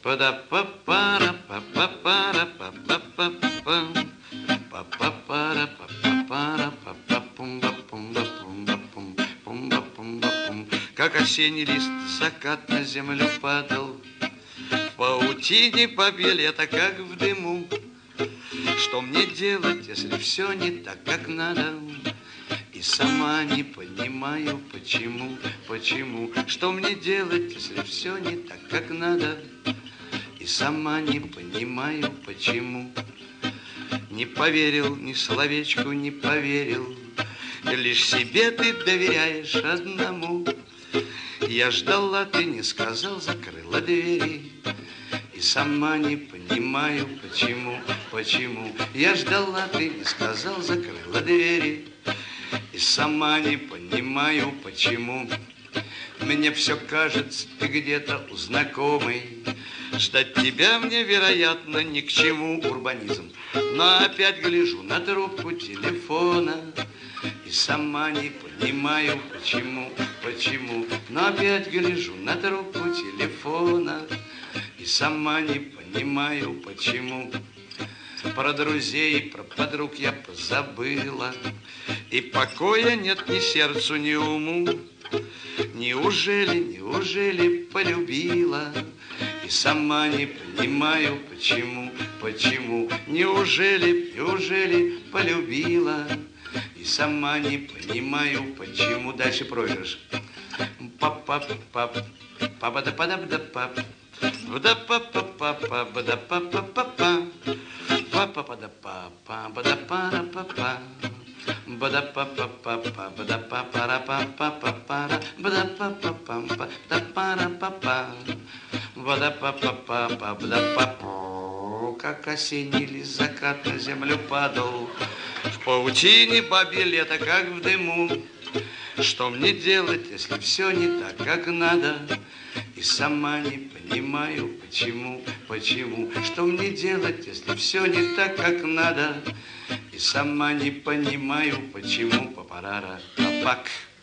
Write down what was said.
Па-да-па-пара, па-па-пара, па-па-па-па. Па-па-пара, па-па-пара, па-па-пум-ба-пум-ба-пум-ба-пум, пум-ба-пум-ба-пум. Как осенний лист закат на землю падал, в паутине бабье лето, как в дыму. Что мне делать, если все не так, как надо? И сама не понимаю, почему, почему. Что мне делать, если все не так, как надо? И сама не понимаю, почему. Не поверил, ни словечку не поверил, лишь себе ты доверяешь одному. Я ждала, ты не сказал, закрыла двери. И сама не понимаю, почему, почему. Я ждала, ты не сказал, закрыла двери. И сама не понимаю, почему. Мне все кажется, ты где-то у знакомой. Ждать тебя мне, вероятно, ни к чему, урбанизм. Но опять гляжу на трубку телефона и сама не понимаю, почему, почему. Но опять гляжу на трубку телефона и сама не понимаю, почему. Про друзей, про подруг я позабыла, и покоя нет ни сердцу, ни уму. Неужели, неужели полюбила? И сама не понимаю, почему, почему. Неужели, неужели полюбила? И сама не понимаю, почему. Дальше проигрыш. Пап-пап-пап, па-ба-да-па-да-па-да-пап. Ба-да-па-па-па-па, ба-да-па-па-па-па. Па-па-па-да-па-па, ба-да-па-да-па-па. Ба-да-па-па-па-па, ба-да-па-пара-па-па-па-пара, ба-да-па-па-па-па, да-пара-па-па. Ба-да-па-па-па-па, ба-да-па-па. Как осенний лист закат на землю падал, в паутине бабье лето, как в дыму. Что мне делать, если все не так, как надо? И сама не понимаю, почему, почему. Что мне делать, если все не так, как надо? И сама не понимаю, почему. Папарара, папак.